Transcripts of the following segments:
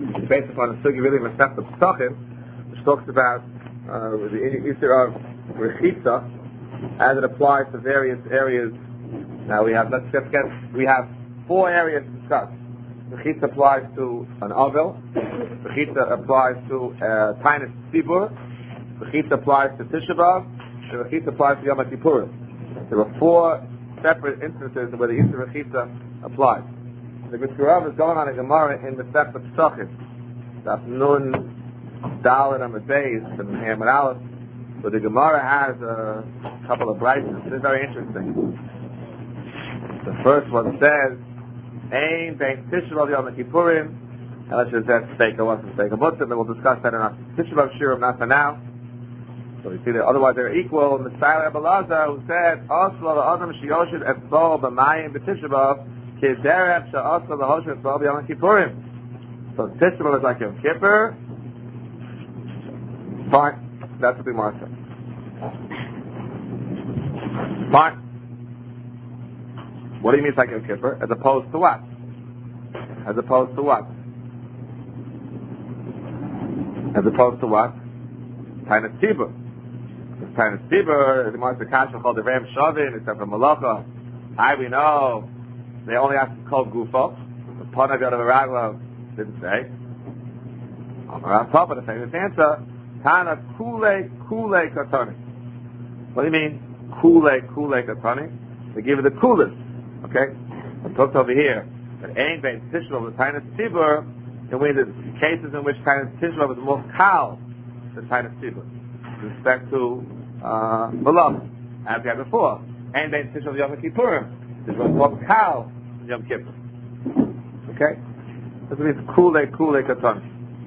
It's based upon the sugi really Masech Pesachim, which talks about the issue of rechitza as it applies to various areas. Now we have 4 areas to discuss. Rechitza applies to an ovel. Rechitza applies to Tainus Tzibur. Rechitza applies to Tisha B'Av. And Rechitza applies to Yom Kippurim. There are 4 separate instances where the issue of Rechitza applies. The Geskurav is going on a Gemara in the Masech Pesachim. That's Nun, Dalet, and Beis, and Hamad Aleph. So the Gemara has a couple of brights. This is very interesting. The first one says, Ein bein Tisha B'Av Yom Kippurim. And let's just say Steika wasn't Steika Mutzim, and we'll discuss that in our Tisha B'Av Shirim, not for now. So we see that otherwise they're equal. And the Messiah Abelazar who said, Oslo Adam Shiyoshid Etzbo B'Mayim B'Tisha B'Av K'Derech Sha'oslo L'Hoshid Etzbo B'Yom Kippurim. So Tisha B'Av is like Yom Kippur. Fine. That's what the Gemara says. Fine. What do you mean it's like Yom Kippur? As opposed to what? As opposed to what? As opposed to what? Tainus Tzibur. Tainus Tzibur, the Gemara says, Kasha called the Ram Shavin, except for Malacha. We know they only have to call Gufo. The Panav Yad of Ragla didn't say. On top of the famous answer, Tana Kule Katani. What do you mean, Kule Katani? They give you the coolest. Okay? I'm talking over here. That Ein Bein Tisha B'Av, the Tainus Tzibur, and we the cases in which Tainus Tisha B'Av is more kal than Tainus Tzibur. With respect to Malacha, as we had before. Ein Bein Tisha B'Av Yom Kippurim. This was more kal than Yom Kippur. Okay? This means Kule Katani.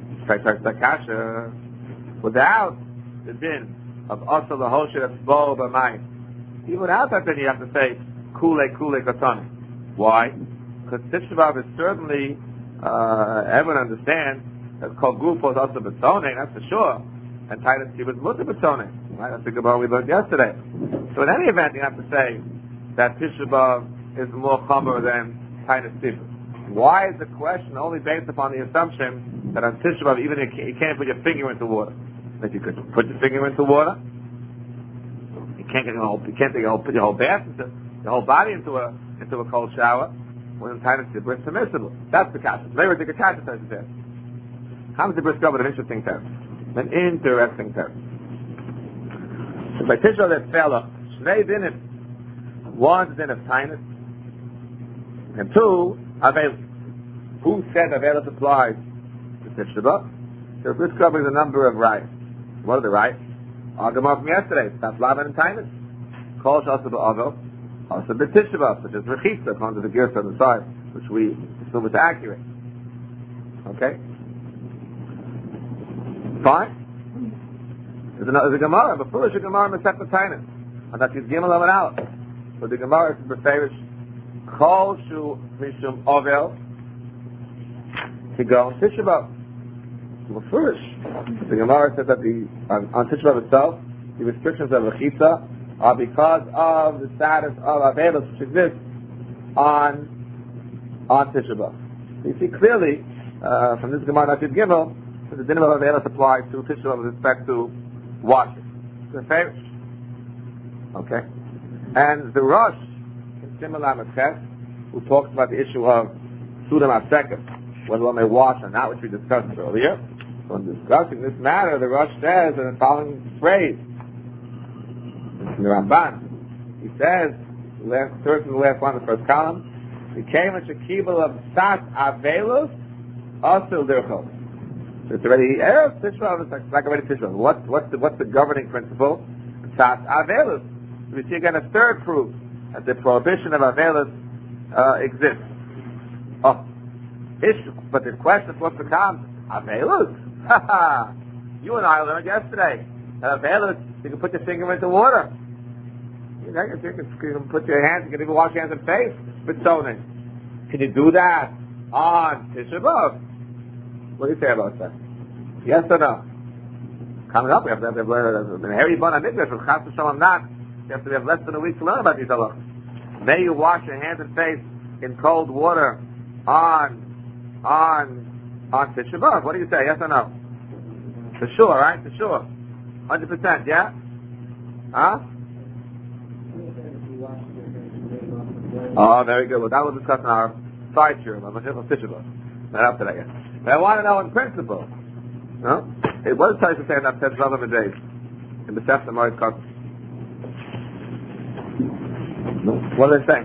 Kasha. Without the din of Asal L'Hoshid Etzbo B'Mayim. Even without that din, you have to say Kule Katani. Why? Because Tisha B'Av is certainly, everyone understands, that's called Gufo is also B'Tzonei, that's for sure. And Tainus Tzibur is Mutter B'Tzonei. Right? That's the Gemara we learned yesterday. So in any event, you have to say that Tisha B'Av is more Chomer than Tainus Tzibur. Why is the question only based upon the assumption that on Tisha B'Av, even if you can't put your finger into water? If you could put your finger into water, you can't put your whole bath into your whole body into a cold shower. When in Tainus Tzibur, it's permissible. That's the kasha. Very ridiculous kasha says there. How does the discover an interesting test? An interesting test. So by Tisha B'Av that fell up, Shnei dinim. One din of Tainus, and 2 Avelus. Who said Avelus applies to Tisha B'Av? So this covers a number of rights. What are the rights? Our Gemara from yesterday. That's Lavan and Tainus. Kol Shasa B'Avel. Also the Tisha B'Av, which is Rechitza, according to the Gersa on the side, which we assume is accurate. Okay? Fine? There's a Gemara, but foolish Gemara in Masech Tainus. And that is Gimel Lavan Aleph. So the Gemara is Beferish Kol Shu Mishum Ovel Tigon Tisha B'Av. Well, foolish. The Gemara says that on Tisha B'Av itself, the restrictions of Rechitza are because of the status of Avelus which exists on Tisha B'Av. So you see clearly from this Gemara Natid Gimel that the din of Avelus applies to Tisha B'Av with respect to washing. It's a favorite. Okay? And the Rosh in Simon Ches, who talks about the issue of Sudam HaSeker, whether one may wash or not, which we discussed earlier. So in discussing this matter, the Rosh says in the following phrase, in the Ramban, he says, third from the last one, the first column, he came at Shekibel of Sat Avelus, Asil Dirchos. So it's already, Tisha B'Av, it's like already Tisha B'Av. What's the governing principle? Sat Avelus. So we see again a third proof that the prohibition of Avelus exists. Issue. But the question what's the come? Avelus? You and I learned yesterday that Avelus, you can put your finger into water. You can put your hands, you can even wash your hands and face with toning. Can you do that on Tisha B'Av? What do you say about that? Yes or no? Coming up, we have to have a hairy bun on Mikdash, but Chas V'Shalom not. You have to have less than a week to learn about these halachas. May you wash your hands and face in cold water on on Tisha B'Av. What do you say? Yes or no? For sure, right? For sure. 100%, yeah? Huh? Oh, very good. Well, that we'll discuss in our side shiur on Mashiach Tisha B'Av. Not up to that yet. But I want to know in principle. No? It was supposed to say that said Zalman B'Days in the Sefta Moed Kosov. No? What do they say?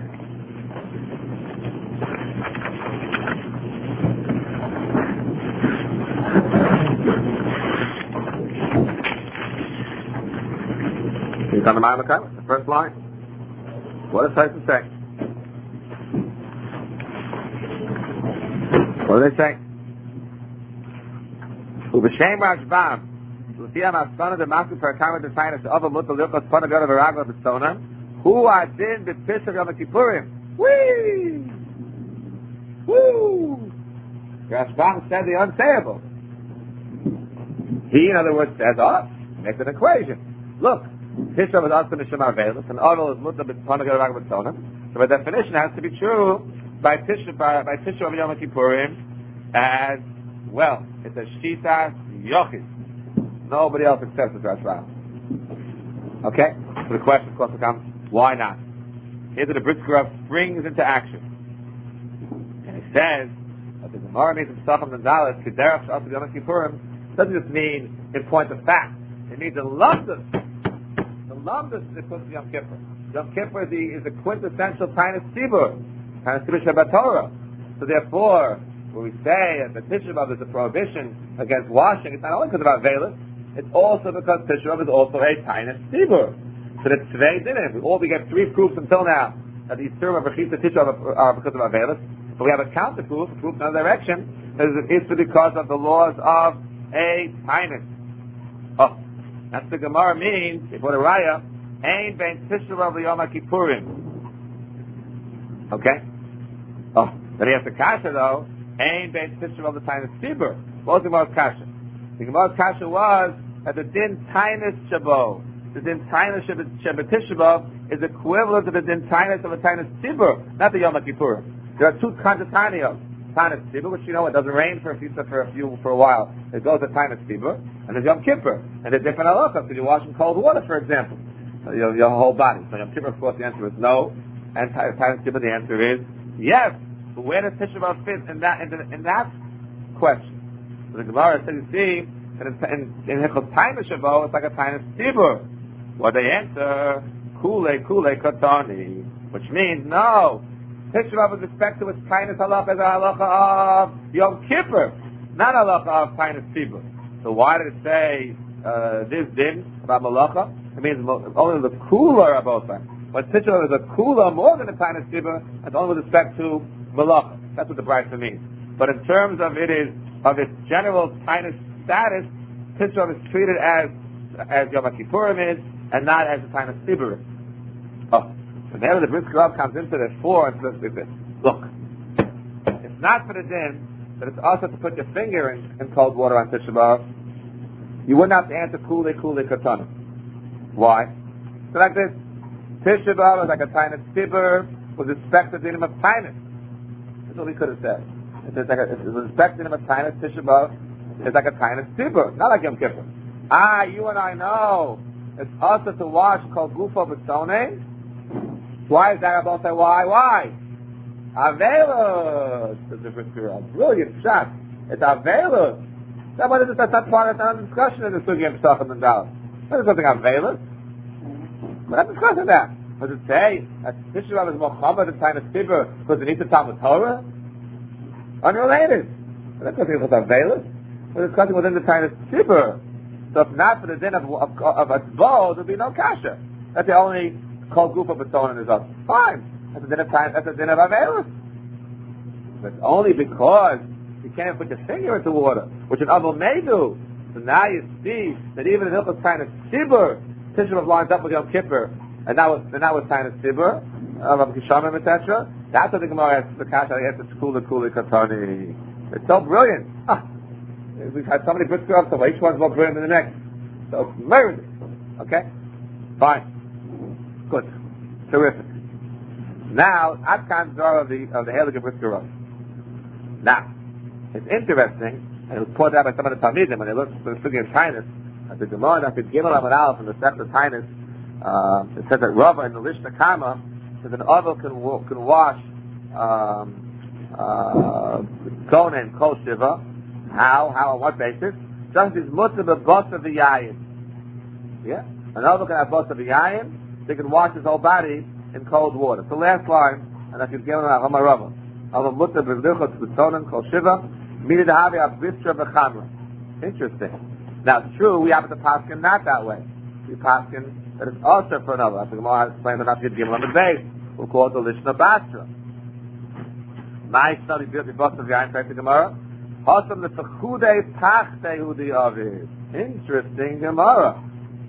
You on the Ma'amad Kailah, the first line. What does Tyson say? What do they say? Ubeshem Rashbam, Lucia Masana, the Master for a time of the Sinus of a Mutal Yukos Panagar of Aragla Bestona, who are din the Pish of Yom Kippurim. Whee! Woo! Rashbam said the unsayable. He, in other words, says, makes an equation. Look, Tisha is also Mishum Avelis, and Ovel is Mutal Panagar of Aragla Bestona. So by definition, it has to be true by Tisha of Yom Kippurim as well. It's a Shita Yochid. Nobody else accepts it, Rashbam. Okay? So the question, of course, becomes, why not? Here's where the Brisker Rav springs into action. And he says that the Gemara means in Sacham and Dalet, Kederach Sh'as Yom Kippurim, doesn't just mean in point of fact. It means in Lumdus. The Lumdus is equivalent to Yom Kippur. Yom Kippur is the quintessential Tainus Tzibur. Tainus Tzibur Shabbat Torah. So therefore, when we say that the Tisha B'Av is a prohibition against washing, it's not only because of Avelis, it's also because Tisha B'Av is also a Tainus Tzibur. So the Tzvei Dinim, we get three proofs until now that the Yisurim of Rechitza Tisha B'Av are because of Avelis, but we have a counter proof, in another direction, that it's because of the laws of a Tainus. Oh, that's the Gemara means, if what a Raya, Ein Ben Tisha B'Av Yom Kippurim. Okay? Oh, then he has the Kasha though, Ein Ben Tisha B'Av the Tainus Tzibur. What was the Gemara's Kasha? The Gemara's Kasha was that the Din Tainus Shabo, the Din Tainus Shabbat Tisha B'Av is equivalent to the Din Tainus of a Tainus Tzibur, not the Yom Kippurim. There are two kinds of Tainus. Tainus Tzibur, which you know it doesn't rain for a while. It goes to Tainus Tzibur, and there's Yom Kippur, and there's different halachas. So you wash in cold water, for example, your whole body. So Yom Kippur, of course, the answer is no, and Tainus Tzibur, the answer is yes. But where does Tisha B'Av fit in that question? So the Gemara says, you see, in Hilchos Tainus Shavo, it's like a Tainus Tzibur. Well, they answer, Kule Katani, which means no. Tisha B'Av with respect to its Tainus halacha is a halacha of Yom Kippur, not halacha of Tainus Tzibur. So why did it say this din about malacha? It means only the cooler of both sides. But Tisha B'Av is a cooler more than a Tainus Tzibur, and only with respect to malacha. That's what the Brisa means. But in terms of its general Tainus status, Tisha B'Av is treated as Yom Kippurim is, and not as a Tainus Tzibur is. Oh, so there the Brisker Rav comes into the four and says this. Look, it's not for the din, but it's also to put your finger in cold water on Tisha B'Av. You wouldn't have to answer Kule Katana. Why? So like this, Tisha B'Av is like a Tainus Tzibur with respect to the din of Tainus. That's what we could have said. With respect to the din of Tainus, Tisha B'Av is like a Tainus Tzibur, not like Yom Kippur. You and I know it's also to wash called Gufo B'Tzonei. Why is that? About say why? Avelus. Brilliant shot. It's Avelus. That's not part of the discussion in the Sugya of Pesachim and Dalet. There's something Avelus. We're not discussing that. Does it say that Tisha B'Av is Mohammed and Tainus Tzibur because it needs to Talmud Torah? Unrelated. We're not discussing about Avelus. We're discussing within the Tainus Tzibur. So if not for the din of Atzbo, there'll be no kasha. That's the only called Gufa B'Tzonin is up. Fine. That's a din of time. That's a din of Avelus. But it's only because you can't put your finger into water, which an Avel may do. So now you see that even in Hilchos Tainus Tzibur, Tisha B'Av lines up with Yom Kippur, and now with Tainus Tzibur, Rav Kishamim, etc. That's what the Gemara asks the kasha. They answer Kule Katani. It's so brilliant. We've had so many Brisker Rav, so each one's more brilliant than the next. So it's murder. Okay? Fine. Good. Terrific. Now, Atkan Zara of the Heilige Brisker Rav. Now, It's interesting, and it was pointed out by some of the Talmidim when they looked for the Sugi of Tainus. At the Gemara, that the Gimel Amud Aleph from the Sect of Tainus, it says that Rava in the Lishna Kama says an Ovel can wash Kohen Kol Shiva. How? On what basis? Just as Mutzah B'Bos of the Yayin. Yeah? An Ovel can have Bos of the Yayin, they can wash his whole body in cold water. The last line, and that's Gimel Amud Rava. Ovel Mutzah B'Lichot B'Tonen Kol Shiva. Interesting. Now it's true, we have to paskin not that way. We paskin that it's also for another. As the Gemara explained, not to give on the base. We'll call it the Lishna Bastra. My study built the box of the Ayin Pek the Gemara. Hosam the Fechude Pachte Hudi Avid. Interesting Gemara.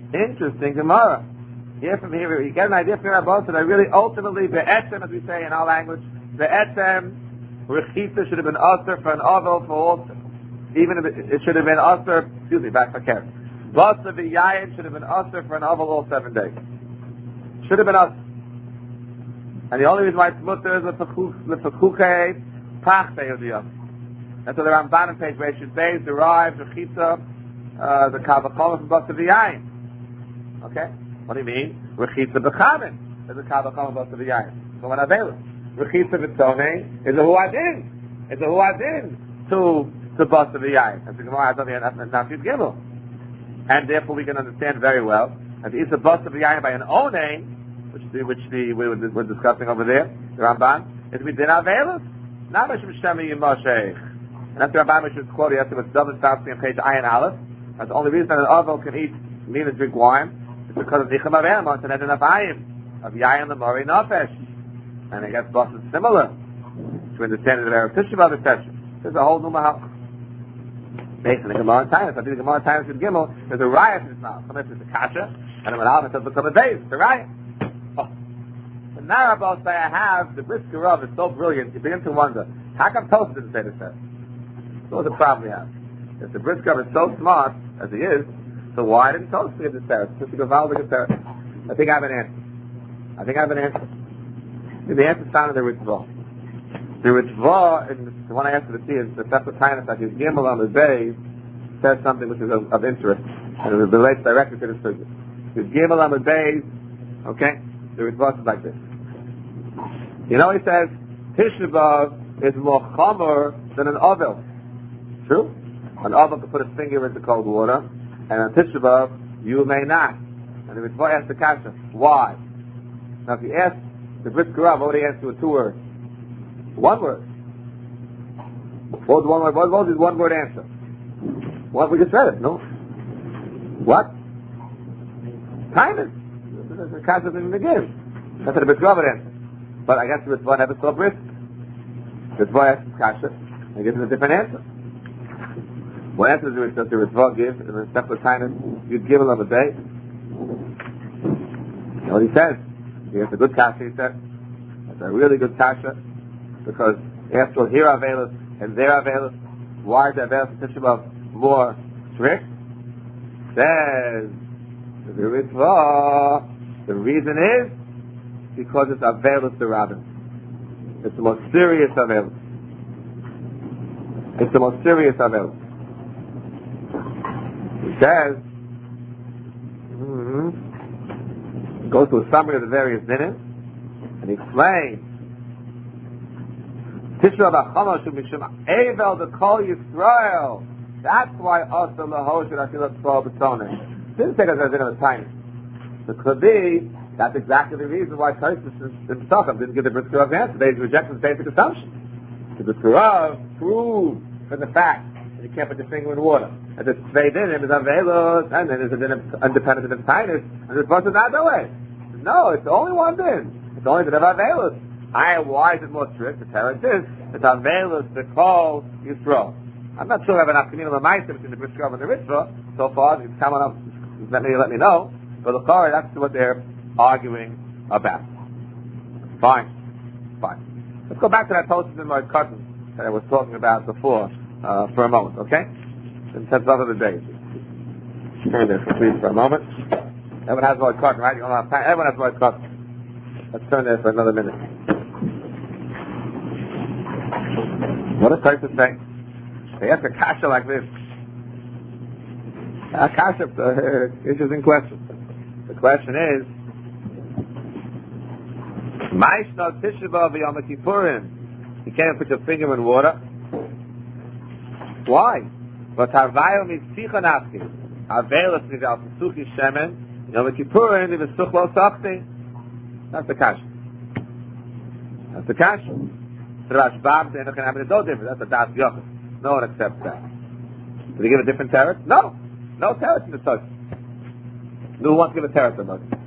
Here from here, you get an idea from Rabbi that I really ultimately, be'etzem, as we say in our language, be'etzem, Rechitza should have been usher for an ovel for all, even if it should have been usher, back for Karen. Basa v'yayin should have been usher for an ovel all 7 days. Should have been usher. And the only reason why it's mutter is the fechuche pachte of the oven. That's what the Ramban on page Reshut Beis derives Rechitza, the Kavachol from Basa v'yayin. Okay? What do you mean? Rechitza b'chamin is the Kavachol from Basa v'yayin. So when Avela. Rechitza v'tzonei is a huadin. It's a huadin to Basa v'yayin. As the Gemara has on the Nafid Gimel. And therefore we can understand very well that it's a Basa v'yayin by an onei, which we're discussing over there, the Ramban, is we did Avelis. Not Mishum Shemi Yimoshech. And that's the Ramban which is quoted yesterday with David Stavsky and Page Ayin Aleph. That's the only reason that an Ovel can eat meat and drink wine is because of Nichem Avemot and enough Ayim of Yayin Lemori Nofesh. And I guess Bas is similar to understand the Erev Tisha B'Av exception. There's a whole new mahal. Based on the Gemara and Tainus, I think the Gemara and Tainus with Gimel, there's a riot in this mouth. Sometimes it's a kasha, and the Malach says become a base. It's a riot. Oh. So now Rabbi say I have the Brisker Rav is so brilliant, you begin to wonder, how come Tosfos didn't say this? So what's the problem we have? If the Brisker Rav is so smart as he is, so why didn't Tosfos give this Torah? Just because Val didn't Torah. I think I have an answer. The answer is found in the Ritzvah. The Ritzvah, and the one I asked you to see is the Sefer Tainus that is Gimel on the Beis says something which is of interest, and it relates directly to the figure. The Gimel on the Beis, okay, the Ritzvah is like this. He says, Tisha B'Av is more chomer than an Ovel. True? An Ovel can put his finger into cold water, and on Tisha B'Av, you may not. And the Ritzvah asks the kasha, why? Now if you ask the Brisker Rav, what would he answer with 2 words? 1 word. What was his 1 word answer? What? We just read it, no? What? Kindness. The kasha didn't begin. That's what the Brisker Rav would answer. But I guess the Ritzvah never saw brisk. The Ritzvah asks the kasha and gives a different answer. What answer does the Ritzvah give in the Sefer Tainus? You'd give him a day. You know what he says? He has a good kasha, he said. It's a really good kasha. Because after all, here are Avelis and there are Avelis. Why is the Avelis and Tisha B'Av more strict? Says the Ritzvah, the reason is because it's Avelis the Rabbin. It's the most serious Avelis. He says, goes to a summary of the various dinim, and he explains, Tishra b'chama shu mishum Evel the Kol Yisrael. That's why Asa Lahosh and Akilah Tzvah B'Tzoneh. Didn't say that there's a time. So could be, that's exactly the reason why Tosfos himself didn't give the Brisker Rav answer. They rejected the basic assumption. The Brisker Rav proved from the fact that you can't put your finger in water. And the Tzvei Dinim is Avelos, and then there's a Dinim independent of Tainus, and the Ritzvah is not that way. No, it's only one Din. It's only the Avelos. Why is it more strict? The Torah is it's Avelos the Kol Yisrael. I'm not sure I have enough communal ma'aser between the Brisker Rav and the Ritzvah. So far, it's coming up. Let me know. But the Torah, that's what they're arguing about. Fine. Let's go back to that Tosfos in my cousin that I was talking about before for a moment, okay? In terms of other days. Turn there, please, for a moment. Everyone has my cousin, right? You don't have time. Everyone has my cousin. Let's turn there for another minute. What does Tosfos say? They ask a kasha like this. A kasha, interesting question. The question is, Ma'ishna Tisha B'Av Yom Kippurim. You can't put your finger in water. Why? But Harvayo Mitzvicha Nafki. Avelis Nigal Tzuchi Shemen. Yom Kippurim Nivesuch Lo Sachti. That's the kasha. That's the kasha. The Rashbam says can have no difference. That's a Das Yochid. No one accepts that. Did he give a different teretz? No. No teretz in the Torah. Who wants to give a teretz about it?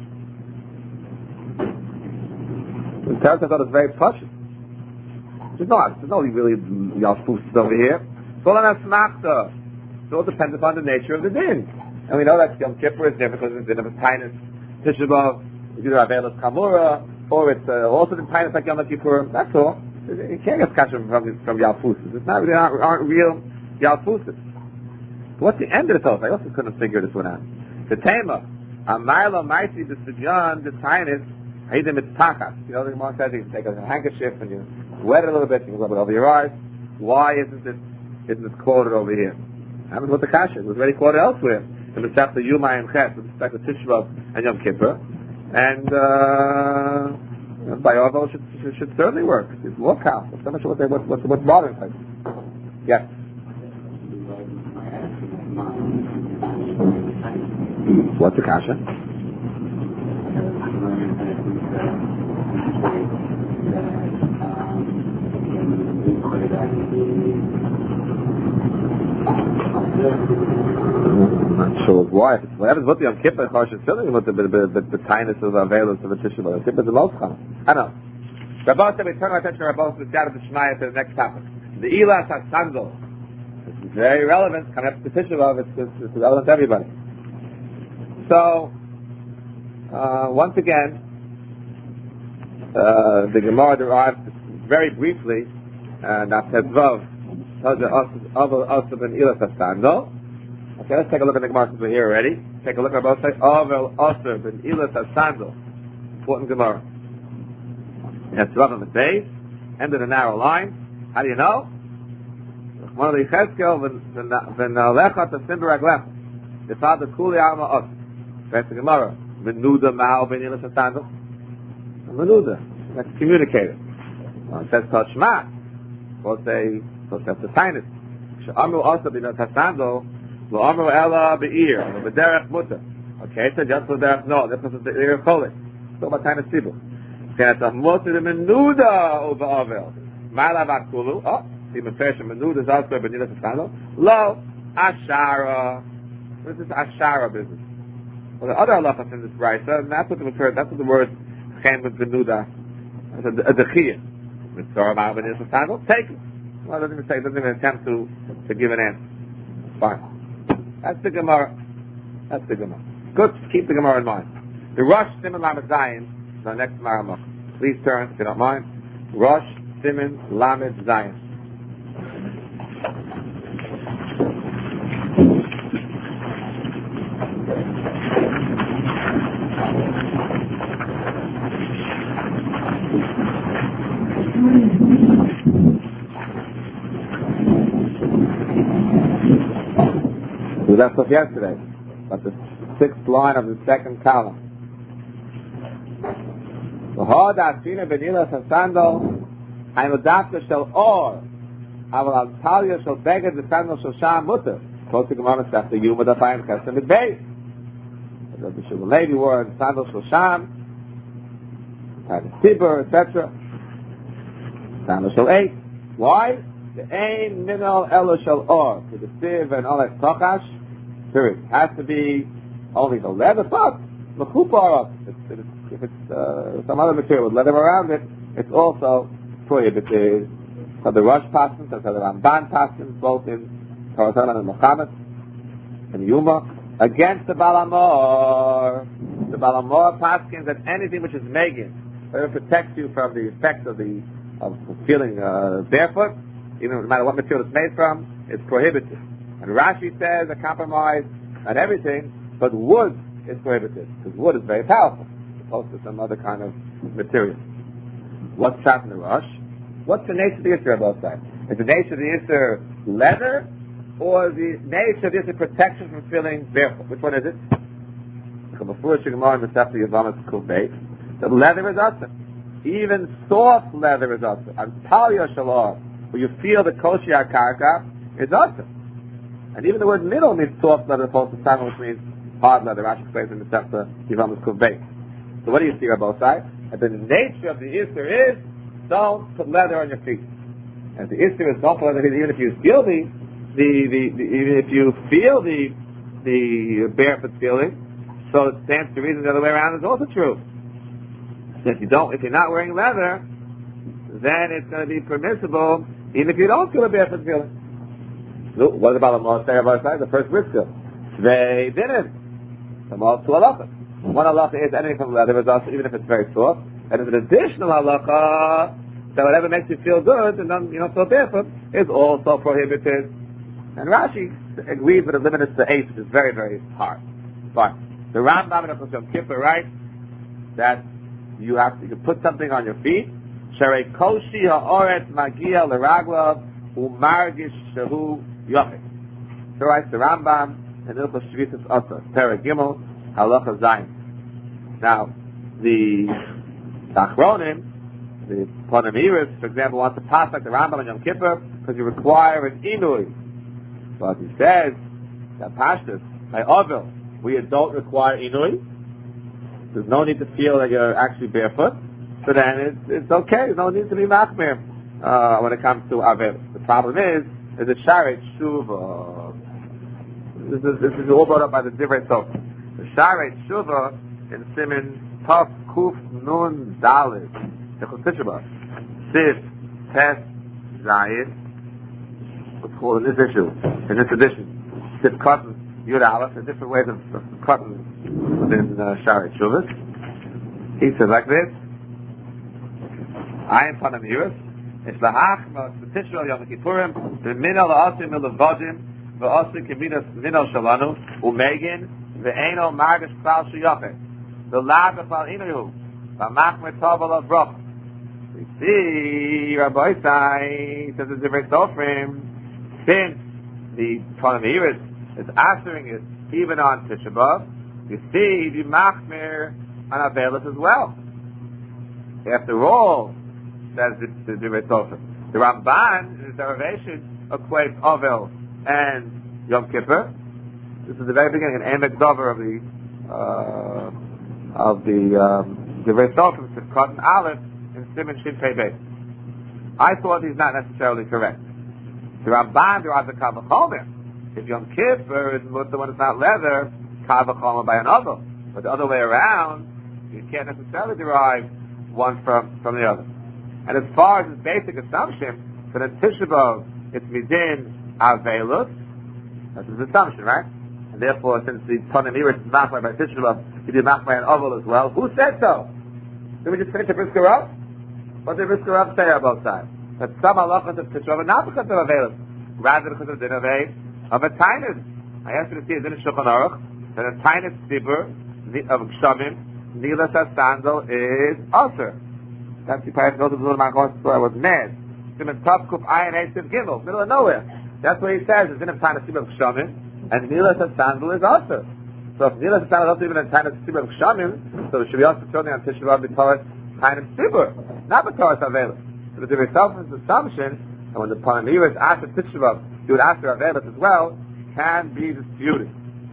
The teretz I thought was very precious. There's no really Yalfus over here. It's all an asmachta. It all depends upon the nature of the din. And we know that Yom Kippur is different because it's din of a tainis. Tisha B'Av, it's either Avelis Kamura, or it's also the tainis like Yom Kippur. That's all. You can't get kasha from Yalfusis. It's not really aren't real Yalfusis. What's the end of the Torah? I also couldn't figure this one out. The Tema, Amayla Maisi the Sugyan, the tainis, Haidim it's Tachas. You know the Gemara says you take a handkerchief and you wet it a little bit, you rub it over your eyes. Why isn't it quoted over here? Happens with the kasha. It was already quoted elsewhere. In the chapter Yuma and Ches, with respect to Tisha B'Av and Yom Kippur. And by all should certainly work. It's more count. I'm not sure what's bothering us. Yes. What's the kasha? I'm not sure why. What happens with the Yom Kippur? It's certainly with the kindness of the availance of the Tisha B'Av. Yom Kippur is the most common. I know. Rabbi said we turn our attention to Rabbi to the Shmaya to the next topic. The Ilas HaSandal. This is very relevant. Coming up to Tisha B'Av, it's relevant to everybody. So, once again, the Gemara derives very briefly, Naf Tezvav, also ben Ilas HaSandal. Okay, let's take a look at the Gemara since we're here already. Take a look at both sides. Avel Aser ben Ilas HaSandal. Important Gemara. It has Tezvav on the base, end of the narrow line. How do you know? One of the Yechezkel ben Lecha Tasim B'Raglecha. The father Kuli Alma Aser. That's the Gemara. Menuda Ma'al ben Ilas HaSandal. Menuda. That's communicated. It says Tashma. We'll say, that's the sinus. She'amru also bin HaSandal. Lo amru ela be'ir, b'derech mutter. Okay, so just for derech no, this is the ear of kolik. So about time of sibuk. Okay, it's a mutter menuda over avel. Ma'ala v'akulu. Oh, see mefresh menuda is also b'nilas HaSandal. Lo ashara. What is this ashara business? Well, the other halachas in this brayso, and that's what the word chem with menuda. It's a dechiyah. Mitzvah ma'al b'nilas HaSandal. Take it. Well, it doesn't even attempt to give an answer. Fine. That's the Gemara. Good. Keep the Gemara in mind. The Rosh Siman Lamed Zayin is our next Maramach. Please turn, if you don't mind. Rosh Siman Lamed Zayin. We left off yesterday, but the sixth line of the second column. V'hod asina b'nilas HaSandal, ha'imudafka shel or, aval al-talya shel beged v'sandal shel sham mutter. Close to Gemara Masech, the Yuma Dafayim Chesed Midbeis. The Shul Levi wore in sandal shel sham, Tanis Tibur, etc. Sandal shel 8. Why? The ain minal elo shel or, to the sieve and all that tochash. Period. Has to be only the leather part. Mechupar. If it's some other material with leather around it, it's also prohibited. So the Rosh Paskin, so the Ramban Paskin, both in Torah and Muhammad and Yuma, against the Balamor. The Balamor Paskin that anything which is Megan, whatever protects you from the effect of feeling barefoot, even no matter what material it's made from, it's prohibited. And Rashi says a compromise on everything, but wood is prohibited because wood is very powerful, opposed to some other kind of material. What's happening to Rosh? What's the nature of the issue of both sides? Is the nature of the Isser leather, or the nature of the Isser protection from feeling barefoot? Which one is it? The leather is awesome. Even soft leather is awesome. And Talia Shalom, where you feel the Koshia Karka, is awesome. And even the word middle means soft leather, opposed to Sama, which means hard leather. Rashi explains in the Sefta Yivamas Kuvbeit. So what do you see on both sides? And the nature of the Isser is, don't put leather on your feet. And the Isser is don't put leather on your feet, even if you feel the barefoot feeling. So it stands to reason the other way around is also true. If you're not wearing leather, then it's going to be permissible, even if you don't feel a barefoot feeling. So what about the Moshe Rabbi side? The first brisker. They didn't. The Moshe two halachas. One halacha is anything from leather is also, even if it's very soft. And there's an additional halacha that whatever makes you feel good and then you don't feel barefoot is also prohibited. And Rashi agrees, but it limits to 8, which is very, very hard. But the Rambam in Yom Kippur writes that you can put something on your feet. Sherei koshi ha'oret magia l'raglav u'margish shehu yochid. So writes the Rambam in Ilchos Shvitas Asa, Perek Gimel, Halacha Zayin. Now, the Achronim, the Panamiris, for example, wants to pass like the Rambam in Yom Kippur because you require an inui. But he says that Pashtus, by Ovil, where you don't require inui, there's no need to feel that you're actually barefoot, so then it's okay. There's no need to be machmir when it comes to Avil. The problem is a sharet shuva. This is all brought up by the Divrei Tov. The sharet shuva in Siman Tov Kuf Nun Dalid, the Chositshaba, Sif Tes Zayin. What's called in this issue, in this edition, Sif Cotton Yud Aleph. There are different ways of cutting within Sharet Shuvas. He says like this: I am Panam Yiras. It's lahach ma'aspetishu Yom Kippurim v'minal la'asim milavadim v'asim k'minas minal shalanu u'megin v'eino margish k'al shuyachet v'lav v'pal inayu v'machmer tov alav brach. We see Rabbi Sai says it's a very sofrim, since the Panam Yiras is answering it even on Tisha B'Av, you see the machmir on Avelis as well. After all, says the Ramban in his derivation equates Avel and Yom Kippur. This is the very beginning, an emek dover of the Divrei Tov Sifkat and Aleph in Siman Shin Pei Beis. I thought he's not necessarily correct. The Ramban derives a Kal V'chomer. If Yom Kippur is the one that's not leather, Kal V'chomer by another. But the other way around, you can't necessarily derive one from the other. And as far as his basic assumption, for the Tisha B'Av, it's Midin Avelus, that's his assumption, right? And therefore, since the Panim Yiras is machmir by Tisha B'Av, he did machmir and Oval as well. Who said so? Did we just finish the Brisker Rav? What did Brisker Rav say on both sides? That some halachas of Tisha B'Av are not because of Avelus, rather because of the din of a Tainus. I asked you to see a din of Shulchan Aruch, that a Tainus Tibur of Kshamim, Nilas HaSandal is Aser. That's the part of the Little Marcos story. I was mad. Siman Tov Kuf Ayin Eitzim Gimel, middle of nowhere. That's what he says. It's in a Tainus Tibur of Kshamim, and Nilas HaSandal is Aser. So if Nilas HaSandal is also even a Tainus Tibur of Kshamim, so it should be also turning on Tisha B'Av B'Torah Tainus Tibur, not B'Torah Avelis. So the Rebbe's assumption, and when the Panim Yiras after Tisha B'Av, you would ask for Avelis as well, can be disputed.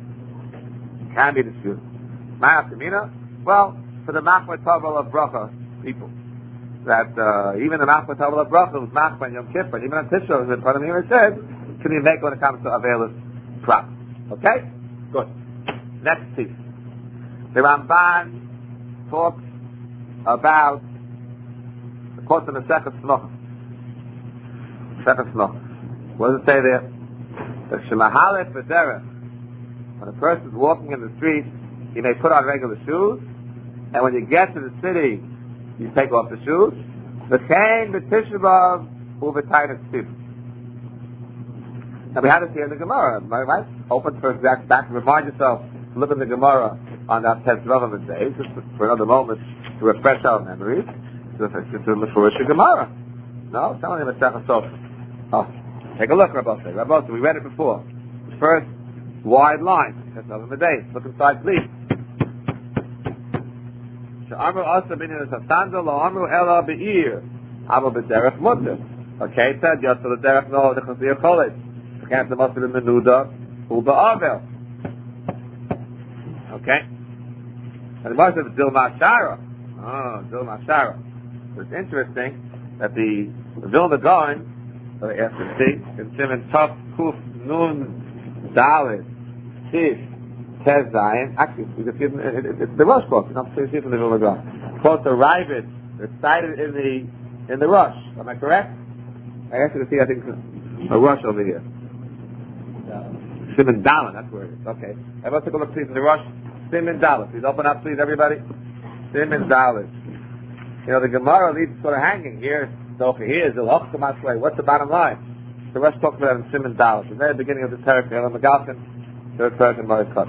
Can be disputed. Ma'afkamina? Well, for the Machmir Tavel of Bracha people, that even the Machmir Tavel of Bracha was Machmir and Yom Kippur, even on Tisha B'Av, the Panim Yiras said, can you make when it comes to Avelis proper? Okay? Good. Next piece. The Ramban talks about the quote in the Sechet Sloch. Sechet Sloch. What does it say there? That Shemahalef B'derech, when a person is walking in the street, he may put on regular shoes, and when you get to the city, you take off the shoes. V'chein b'Tisha B'Av u'v'Tainus Tibur. Now we had this here in the Gemara, right? Open for exact back. Remind yourself to look in the Gemara on that test of the day, just for another moment to refresh our memories. To the Gemara. No, it's telling him a Sechet Sof. Oh, take a look, Rabbi. Rabbi, we read it before. The first wide line. That's another day. Look inside, please. Amru also bin in the sandal, lo amru ela be'ir. Amru b'derech mutter. Okay, it said, just for the derech no, the chasir college. The can't must have been menuda, hu ba'avel. Okay? And the Gemara says, dil ma'ashara. Oh, dil ma'ashara. So it's interesting that the Vilna Gaon, after C, in Simon Tuf, Kuf, Nun, Dalet, Tif, Tez Zayin. Actually, it's the Rush quote. You don't see it from the Vilna Gaon. Quote the Ravid, recited in the Rush. Am I correct? I asked you to see, I think, a Rush over here. Simon Dalet, that's where it is. Okay. Everyone take a look, please, in the Rush. Simon Dalet. Please open up, please, everybody. Simon Dalet. You know, the Gemara leaves sort of hanging here. Here's the what's the bottom line? The rest talks about it in Simon Dalet. The very beginning of the Terek, the Megalkin, third person, Mari Cut.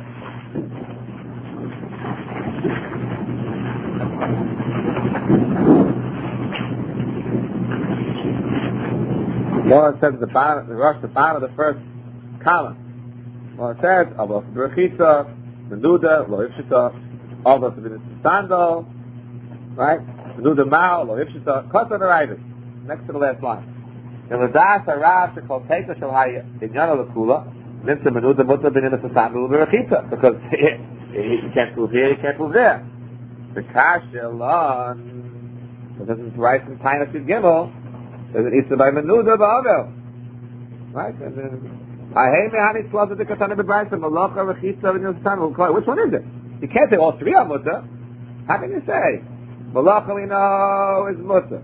Well, it says the bottom, the bottom of the first column. Well, it says, Avos Berechitza, Menuda, Lo Ifshita, Avos Sandal, right? Menuda Mao, Lo Ifshita, Kosar Naraivit, next to the last line. In the Das Arav, the Kolteka Shalhaya, in Yana Lakula, Nimsa Menuda Mutta Bin in the Sandal Berechitza, because he can't move here, he can't move there. The Kashelon, it doesn't write in Tainus Gimel, there's an Isa by Menuda Ba'avel. Right? And then, which one is it? You can't say all three are Mutta. How can you say? Malacha we know is Mutta.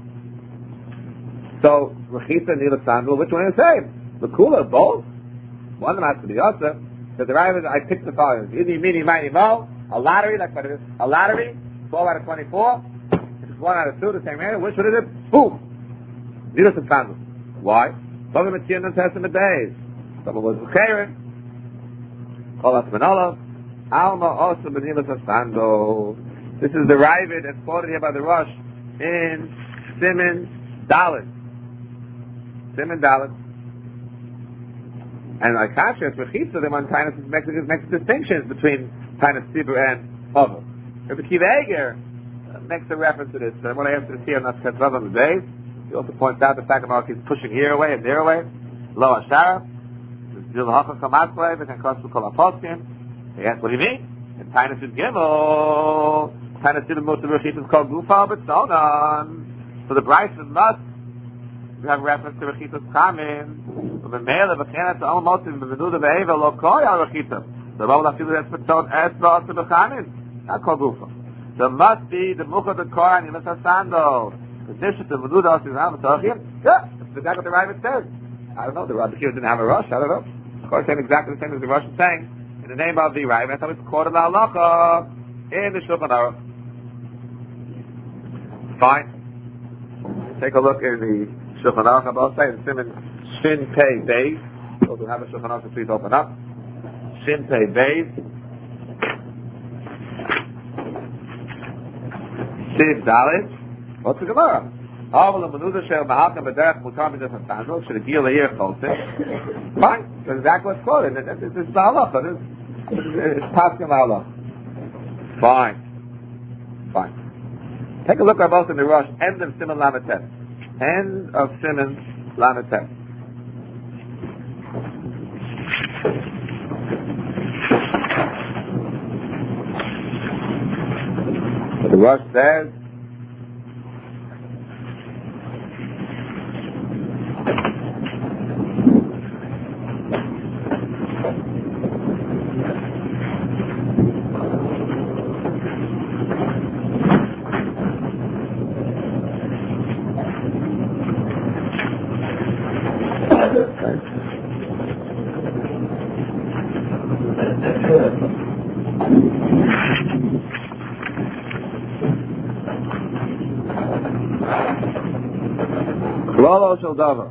So, Rechitza and Nila Sandal, which one is the same? The Kula, both? One of them has to be Yosef. So the Rav, I picked the following. Idi, Mini, Mini, Mo. A lottery, that's what it is. A lottery, 12 out of 24. If it's 1 out of 2, the same area. Which one is it? Boom! Nila Sandal. Why? Some of them in the Testament days. Some of them was Chayrin. Kolas Menolav. Alma also Benila Sandal. This is the Ravid and quoted here by the Rosh in Simon Dalet. Simon Dalet. And like Kashrus, Rechitza, the one Tainus makes distinctions between Tainus Tzibur and Hovel. If the Kiva Eger makes a reference to this, and what I have to see on that Ketzvav on the days, he also points out the fact that he's pushing here away and there away. Lo Ashara. Zil Hacha Kamatzlay, and Kosu Kol Aposkim. He asks, what do you mean? In Tainus Gimel, Tainus Tzibur Mutter Rechitza is called Gufa, but so on. So the Bryson must have reference to Rechitza's Chamin. The male of a candidate to almost in the Menuda Be'eva lo koya Rechitza. The Rabbi Lafilu that's Matzot Esba to the Chamin. Not called Gufa. There must be the Mukha the Korah and Yimasa Sando. The dish of the Menuda is not Matachim. Yeah, that's exactly what the Rabbi says. I don't know, the Rabbi didn't have a rush, I don't know. Of course, saying exactly the same as the Rush is saying. In the name of the Rabbi, that's how it's quoted the halacha in the Shulchan Aruch. Fine. Take a look in the Shulchan Aruch. I'm also saying Simon Shin Pei Beis. Those who have a Shulchan Aruch, please open up. Shin Pei Beis. Siv Dalet. What's the Gemara? Fine. That's exactly what's quoted. This is the halacha. It's passing the halacha. Fine. Take a look at both in the Rush. End of Simon Lamitet. End of Simon Lamitet. The Rush says, Lolo shel davar.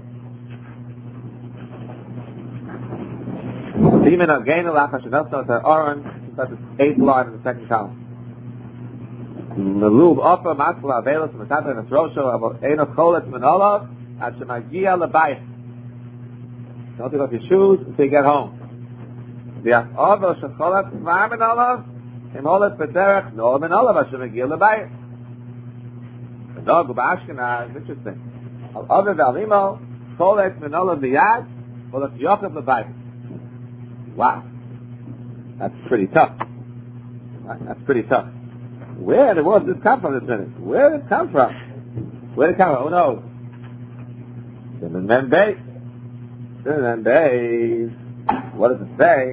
Even again, lacha shenasna to Aaron. That's the 8th line in the second column. The lube upper matzla avelos matata and rosho about enos cholet menolav Ashemagia lebayit. Don't take off your shoes until you get home. The Avo shecholat kvar min olav, imholet b'derech no min olav Ashemagia lebayit. The dog of Ashkenaz is interesting. Al-Avo v'alimo, cholet min olav b'yad, cholet yochav lebayit. Wow. That's pretty tough. That's pretty tough. Where in the world did this come from this minute? Where did it come from? Where did it come from? Who knows? Simen Beis. What does it say?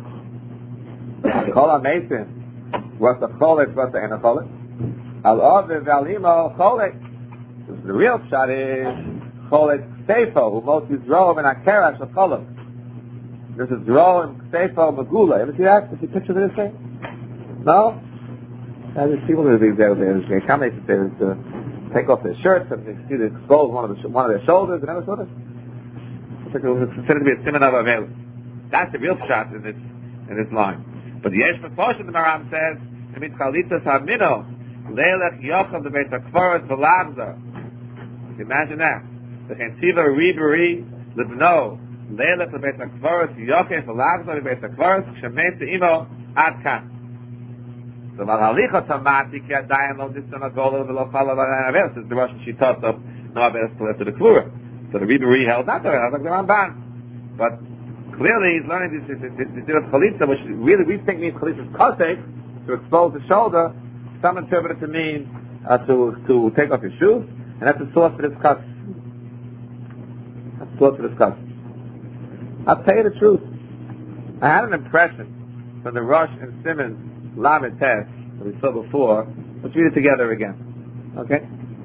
Kol HaMesim. What's the cholet? What's the ena cholet? Al-Aviv Al-Imo cholet. The real shot is cholet Seifo, who most is Rov and Akerash of cholet. This is Rov and Seifo Megula. Ever see that? Did you picture this thing? No? There's people who they come to take off their shirts and they see they expose one of their shoulders and everything. It's considered to be a simon of Avelu. That's the real shot in this line. But the Yesh Mefosh the Maram says, "It Chalitas Hamino Leilech Yochav the Beit Hakvaros V'Lamza." Imagine that. The Chentiva Riberi Libno Leilech the Beit Hakvaros Yochav V'Lamza the Beit Hakvaros Shemein Teimo Ad Kan. So Valhalicha Tamati Ki Adayin Lo Distan Agolo V'Lo Chala V'Adayin Aver. This is the Russian Shitat of No Aver to the Klura. So the Riberi held not to it, like the Ramban. But clearly he's learning this chalitza, which really we think means chalitza's kosek, to expose the shoulder. Some interpret it to mean to take off your shoes, and that's the source for this cut. That's the source for this cut. I'll tell you the truth. I had an impression from the Rosh and Simmons Lamed test that we saw before. Let's read it together again. Okay?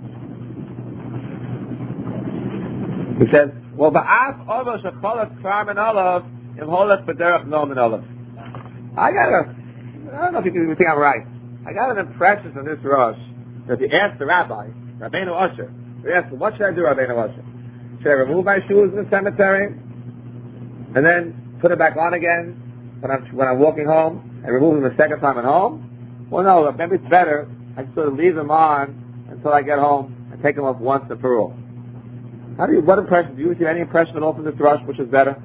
He says, well, ba'af ovo shecholat kvar min olav im holet b'derech no min olav. I don't know if you think I'm right. I got an impression from this Rosh that he asked the rabbi, Rabbeinu Osher, he asked him, what should I do, Rabbeinu Osher? Should I remove my shoes in the cemetery and then put it back on again when I'm walking home and remove them the second time at home? Well, no, maybe it's better I sort of leave them on until I get home and take them off once and for all. What impression? Do you receive any impression at all from this Rosh, which is better?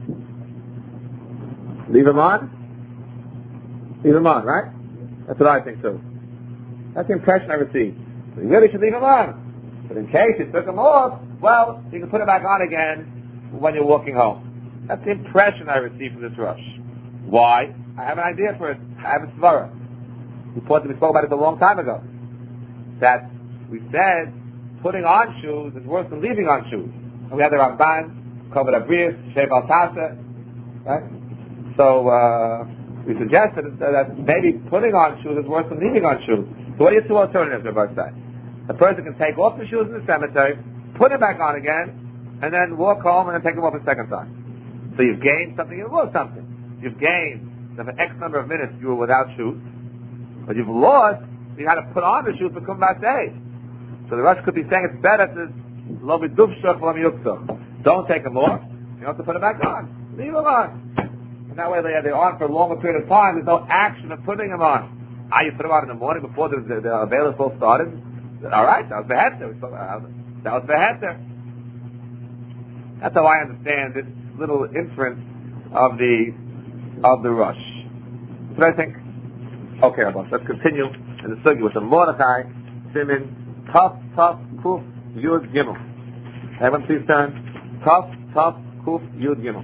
Leave them on? Leave them on, right? That's what I think too. That's the impression I received. So you really should leave them on. But in case you took them off, well, you can put them back on again when you're walking home. That's the impression I received from this Rosh. Why? I have an idea for it. I have a svara. We spoke about it a long time ago. That we said putting on shoes is worse than leaving on shoes. And we had the Ramban, Koved Abrius, Shev Al Tasa, right? So we suggested that maybe putting on shoes is worse than leaving on shoes. So what are your two alternatives, Rabbi say? A person can take off the shoes in the cemetery, put them back on again, and then walk home and then take them off a second time. So you've gained something, you've lost something. You've gained that for X number of minutes you were without shoes, but you've lost, you had to put on the shoes for Kumbat Day. So the Rosh could be saying it's better to don't take them off. You have to put them back on. Leave them on. And that way they're on for a longer period of time. There's no action of putting them on. You put them on in the morning before the available started. All right, that was the heter. That was the heter. That's how I understand this little inference of the Rosh. That's what I think. Okay, let's continue in the sugi with the Mordechai, Simin, Taf, Kuf, Yud, Gimel. Everyone please turn. Taf, Kuf, Yud, Gimel.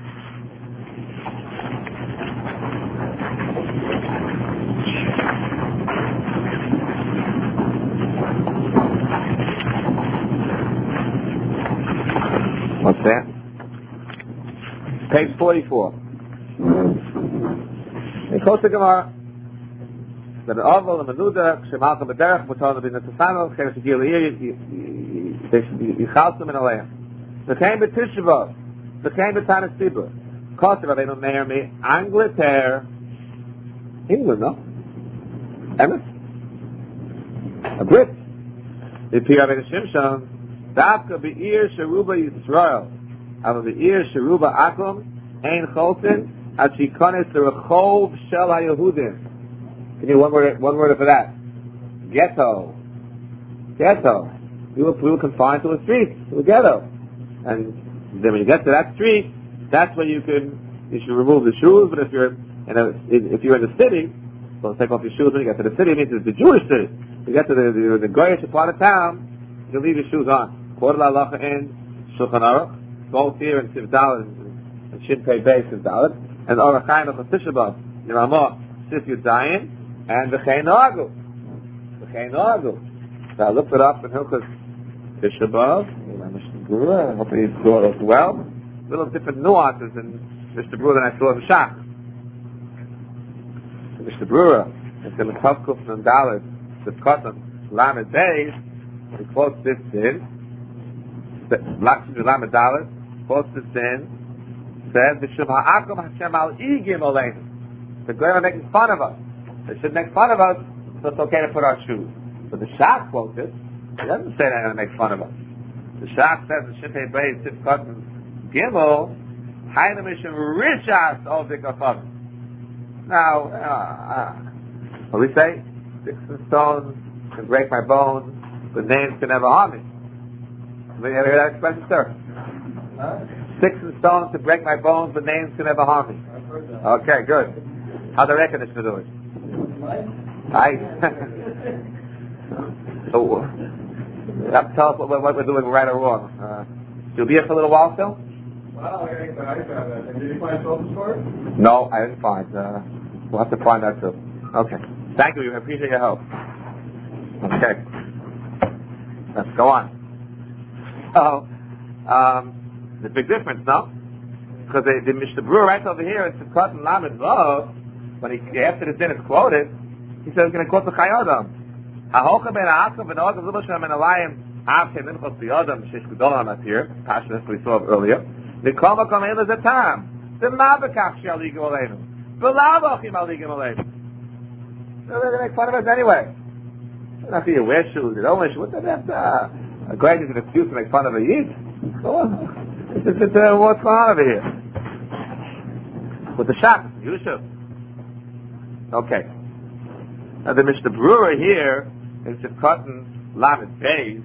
What's that? Page 44. In Kosher Gemara, that the Oval and Menuda, Shemalcha B'derech, Mutar L'bin Netzasano, Cheres Yigil L'ir, Yichalsum in Aleim. The came to Tishba, the came to Tanis Tibur. Kosher Rabbeinu Meir me, Angleterre, England, no? Emes? A Brit. The Pi Rabbeinu Shimshon, Davka Be'ir Sheruba Yisrael, Ava Be'ir Sheruba Akum, Ein Cholten, Achikonis Rechov Shel HaYehudim. Can you one word for that? Ghetto. we were confined to a street, to a ghetto. And then when you get to that street, that's when you should remove the shoes. But if you're in the city, so take off your shoes when you get to the city. It means it's the Jewish city. You get to the Goyish part of town, you leave your shoes on. Quarter halacha in Shulchan Aruch, both here in Siv Dalet and Shin Pei Beis Siv Dalet, and Orach Chaim of Tisha B'Av, Yeramah Sif Yud Zayin, and the V'chein Noagu. So I looked it up in Hilchos Tisha B'Av. I hope he saw it as well. Little different nuances in Mr. Brewer than I saw in Shach. Mr. Brewer, in the Kufkuf and Dalet, the Kotam, Lamed Beis, he quotes this in Lamed Dalet, quotes this in, says, V'shum ha'akum Hashem al igim oleinu. The Goyim are making fun of us. They should make fun of us, so it's okay to put our shoes. But the Shach quotes it. He doesn't say they're going to make fun of us. The Shach says in Shimei Beis Sif Kotam Gimel, Hainu Mishum Rishas Ovdik Afavim. Now, what do we say? Sticks and stones can break my bones, but names can never harm me. Have you ever heard that expression, sir? Sticks and stones can break my bones, but names can never harm me. Okay, good. How the record is to do it? So, you have to tell us what we're doing right or wrong. You'll be here for a little while still? Well, did you find soap for it? No, I didn't find. We'll have to find that too. Okay. Thank you. I appreciate your help. Okay. Let's go on. So, the big difference, no? Because the Mishnah Brewer right over here in Sukkot and Lamed Vav, when after the din is quoted, he says he's going to quote the Chayodam. Hahocha ben ha'akum ben ha'akum zubashem ben alayim avke minchos b'yodam shesh g'dolam atir, Pashas we saw earlier. V'kol makom ein lezeh tam. V'ma b'kach she'al yigim aleinu. V'lav ochim al yigim aleinu. They're going to make fun of us anyway. Not you wear shoes, you don't wear shoes. What the heck? A great is an excuse to make fun of a yid. What's going on over here? With the shop, you should. Okay. Now the Mishnah Brewer here in Sivkot Lamed Beis,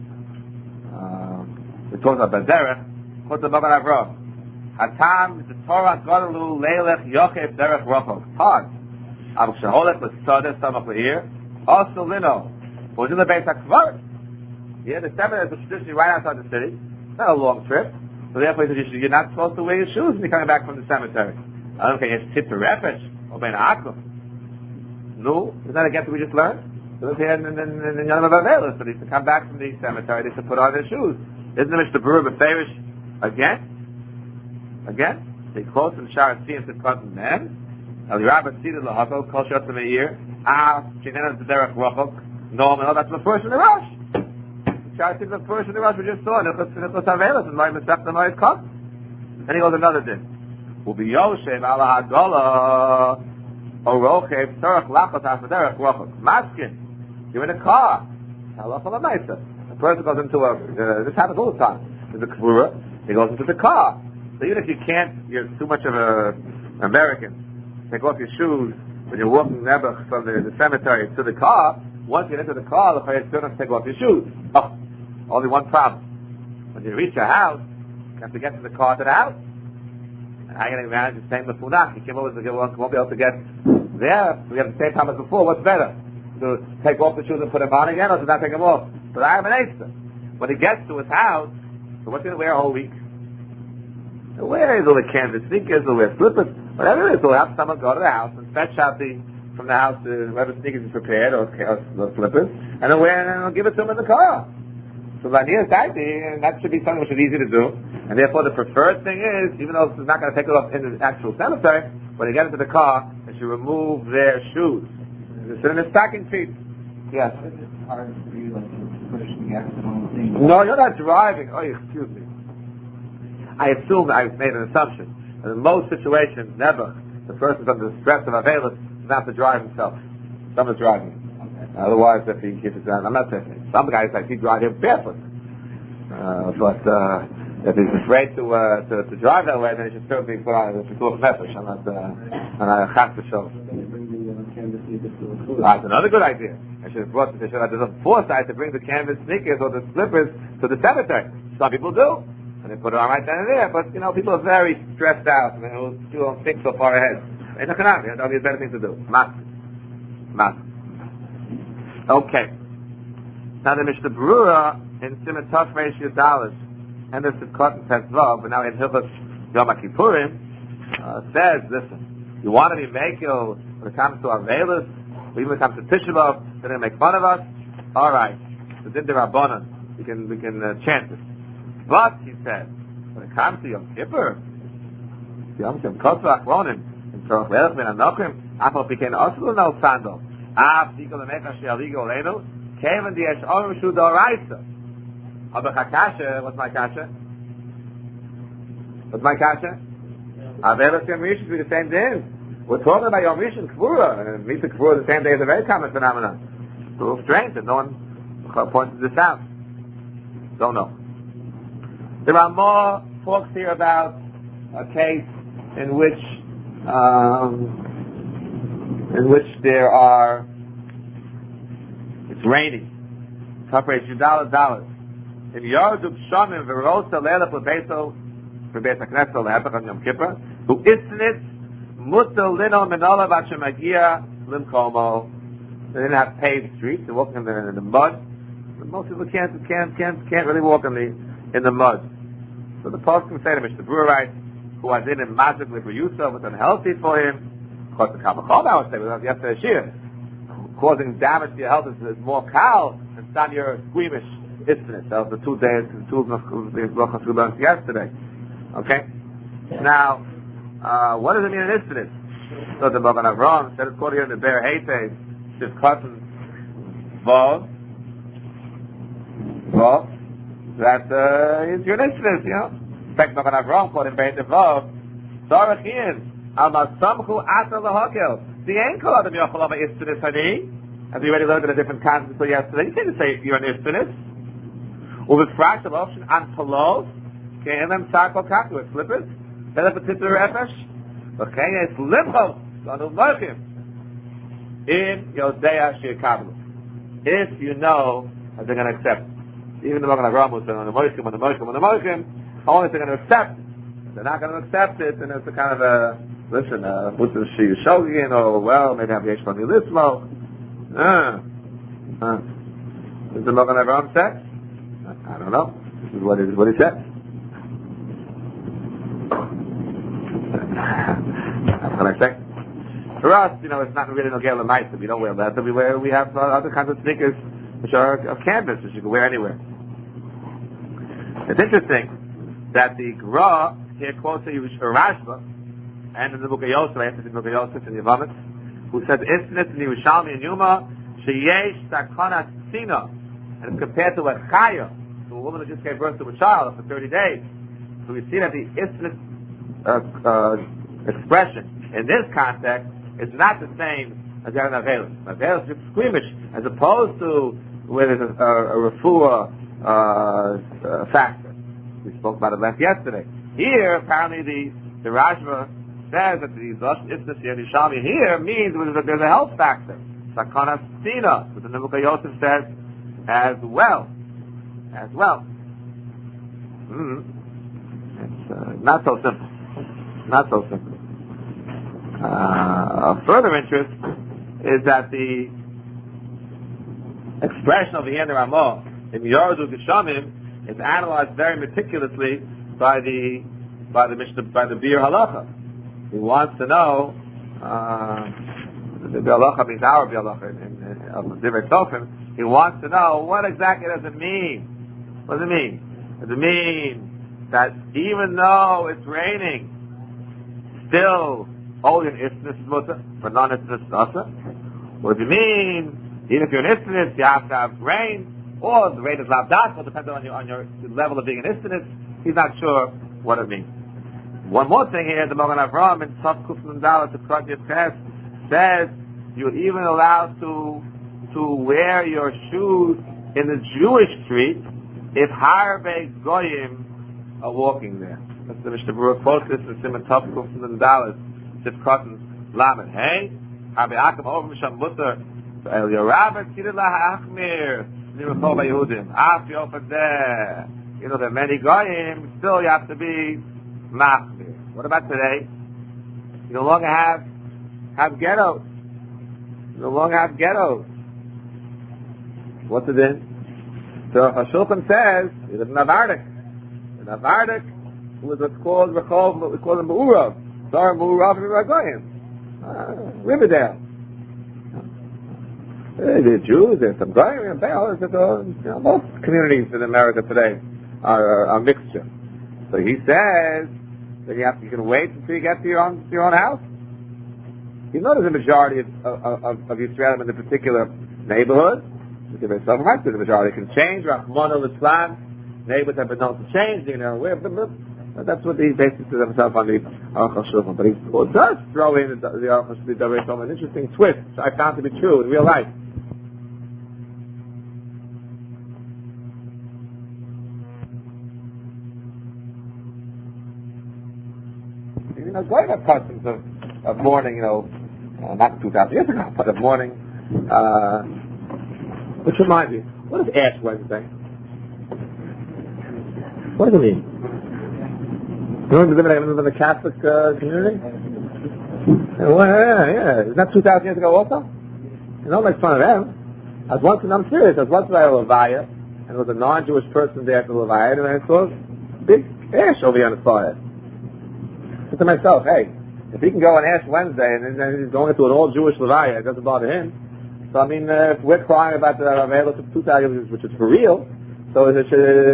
we're talking about Bazerach, Chutz Baban Avraham. Hatam the Torah Godalu Leilech Yochef Derech Rochok. Hard. Abu Shaholech L'Tzadeh Samach Le'ir. Also Lino. Was in the Beis HaKvar. Yeah, the seventh is a tradition right outside the city. It's not a long trip. So therefore you're not supposed to wear your shoes when you're coming back from the cemetery. I don't care, it's Tit Refesh or Ben Akum. No, isn't that against what we just learned? So it's here in Yom HaVavelis, so they used to come back from the cemetery, they used to put on their shoes. Isn't the Mishnah Brewer Beferish again? They close in Shar Tziyim to cut men. El Yerabah Tzidin L'Hakol, Kol Shot Meir, Shinena Zederach Rochok. No, that's the first in the rush. Shar Tzidin the first in the rush we just saw. Nichos HaVelis, and Moed Mesech the Moed Kot. Then he goes another din. Ubi Yoshev Ala Hadolah, Orochev Tzarech Lachot HaZederach Rochok. Maskin, you're in a car. Halacha L'Maisa. A person goes into this happens all the time. There's a Kvura, he goes into the car. So even if you can't, you're too much of an American, take off your shoes when you're walking Nebuch from the cemetery to the car. Once you get into the car, the Chayyim still have to take off your shoes. Oh, only one problem. When you reach your house, you have to get from the car to the house. And how are you going to manage the same with Funach? You won't be able to get there. We have the same time as before. What's better? To take off the shoes and put them on again, or to not take them off? But I have an answer. When he gets to his house, so what's he going to wear a whole week? He'll wear the canvas sneakers, he'll wear slippers, whatever it is. He'll have someone go to the house and fetch out from the house whatever sneakers is prepared or slippers, and he'll give it to him in the car. So Laniya is and that should be something which is easy to do. And therefore the preferred thing is, even though it's not going to take it off in the actual cemetery, when they get into the car, they should remove their shoes. They sit in their stocking feet. Yes. No, you're not driving. Oh, excuse me. I assume I've made an assumption. And in most situations, never. The person's under the stress of Avelis doesn't have to drive himself. Someone's driving. Okay. Otherwise, if he keeps it down, I'm not saying. Some guys like he drive him barefoot. But if he's afraid to drive that way, then he should certainly put on a Pikuach Nefesh. I'm not chas to show. That's another good idea. They should have the foresight to bring the canvas sneakers or the slippers to the cemetery. Some people do, and they put it on right then and there. But people are very stressed out, and they don't think so far ahead. There'll be a better thing to do. Mas. Okay. Now the Mishnah Berurah in Siman Tov Reish Yud and the Sukkot and Tetzvav, but now in Hilchos Yom Kippurim, says, listen, you want to be Mekil when it comes to Avelis, even when it comes to Tisha B'Av, they're going to make fun of us. All right, the Din D'Rabbanan, we can chant it. But he said, when it comes to Yom Kippur, Yom Kotzah Achronim, in Tzorach Leilach Ben Anochim, Afal Pikein Oslu No Sandal, Av Tikol Lemecha She'aligo Leinu, Kevin D'Yesh Orim Shu D'Oraisa. Aber Chakasha, what's my kasha? Avelis Yom Rishon should be the same day. We're talking about Yom Rishon Kvura, and Misa Kvura the same day is a very common phenomenon. It's a little strange that no one pointed this out. Don't know. There are more talks here about a case in which it's raining. Kapreish Yudal. In Yarduk Shomim Verosa Leila Beto for Beis HaKnesset Lehepach on Yom Kippur, who isnit Mutal Lino Minola Vachemagia Limkomo. They didn't have paved streets; they're walking in the mud. But most people can't really walk in the mud. So the post can say to Mishnah Berurah writes, who was in him magically for Yusuf was unhealthy for him. Of course, the Kamachom I would say was yesterday's year. Causing damage to your health is more kal than stand your squeamish isness. That was the 2 days, the two brachas we learned yesterday. Okay? Now, what does it mean in isness? So the Magen Avraham said it's called here in the Be'er Heitev, Shivkot Vav. That is your isness, In fact, Magen Avraham called in Be'er Heitev Vav, Sarachin, Al-Masamchu Ata Lahakel. The ankle of the Yochel of Istinus Hani, as we already learned in a different context yesterday, you can't say you're an Istinus. Or with fractal option on Palos, Ke'enem Sarko Kaku, with slippers, then a particular Efesh, okay, it's Limchos, Ganu Mochim, in Yodea Shir Kabbalah. If you know that they're going to accept, even the Magen Avraham was saying on the Mochim, only if they're going to accept, if they're not going to accept it, then it's a kind of a, listen, put the Shir Shogin, or well, maybe have Yesh Lani Lismo. Is the Magen Avraham said? I don't know. This is what he said. What can I say? For us, it's not really no Gela Maisa. We don't wear leather. We have other kinds of sneakers which are of canvas, which you can wear anywhere. It's interesting that the Gra here quotes a Rashba, and in the book of Yosef, I have to see the book of Yosef in Yevamot, who says, Isnit in Yerushalmi and Yuma, Sheyesh Sakana Sina, and it's compared to a Chaya, to a woman who just gave birth to a child after 30 days. So we see that the Isnit expression in this context is not the same as the Avelis. Avelis is squeamish, as opposed to where there's a refuah factor. We spoke about it last yesterday. Here, apparently, the Rashba says that the Isnit Yerushalmi here means that there's a health factor. Sakana Sina, but the Book of Yosef says as well. It's not so simple. Of further interest is that the expression over here in the Ramah in Yordu Geshamim is analyzed very meticulously by the Bir Halacha. He wants to know. The Bialacha means our Bialacha of Divrei Tzofim. He wants to know what exactly does it mean. What does it mean? Does it mean that even though it's raining, still only an Isnus is mutter, but non-Isnus is asa? What does it mean? Even if you're an Isnus, you have to have rain, or the rain is lavdas, will depend on your level of being an Isnus. He's not sure what it means. One more thing here, the Magen Avraham in Tzav Kuf Nun Dalet to Krot Yitches says you're even allowed to wear your shoes in the Jewish street if Harbe Goyim are walking there. That's the Mishnah Berurah quotes this in Siman Tov Kuf Nun Dalet Tzif Krot Lamed. Hey, Harbe Akim over Misham Mutter El Yorav Tzidid LaHachmir Nimachol BaYehudim. Af Yofadeh. You know, there are many goyim. Still, you have to be machmir. What about today? You no longer have ghettos. You no longer have ghettos. What's it in? So Hashulchan says, he's a Navardik. A Navardik was what's called Rechov, we call them Me'urav. Sorry, Me'urav and Ragoyim. Riverdale. The Jews, there's some Goyim, most communities in America today are a mixture. So he says that you can wait until you get to your own house. You know there's a majority of Yisraelim in a particular neighborhood. The majority can change. Rahman al-Islam, neighbors have been known to change. You know, that's what he basically says himself on the Aruch HaShulchan. But he does throw in the Aruch HaShulchan an interesting twist, which I found to be true in real life. You know, going have customs of mourning, you know, not 2,000 years ago, but of mourning. Which reminds me, what is Ash Wednesday? What does it mean? You want to live in a Catholic community? Yeah. Isn't that 2,000 years ago also? You don't make fun of them. I'm serious. I was once by a Levaya, and there was a non-Jewish person there at the Levaya, and I saw a big ash over here on the forehead. I said to myself, hey, if he can go on Ash Wednesday, and then he's going into an all-Jewish Levaya, it doesn't bother him. So I mean, if we're crying about the Ramelos of 2,000 years, which is for real, so it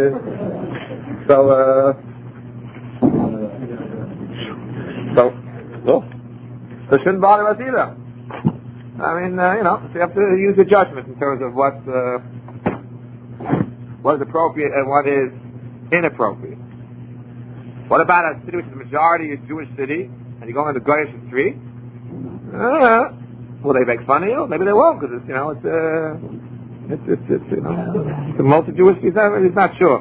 shouldn't bother us either. I mean, you know, so you have to use your judgment in terms of what is appropriate and what is inappropriate. What about a city which is the majority is Jewish city, and you go on the Goyish street? Will they make fun of you? Maybe they won't, because it's the multi-Jewish. He's not sure.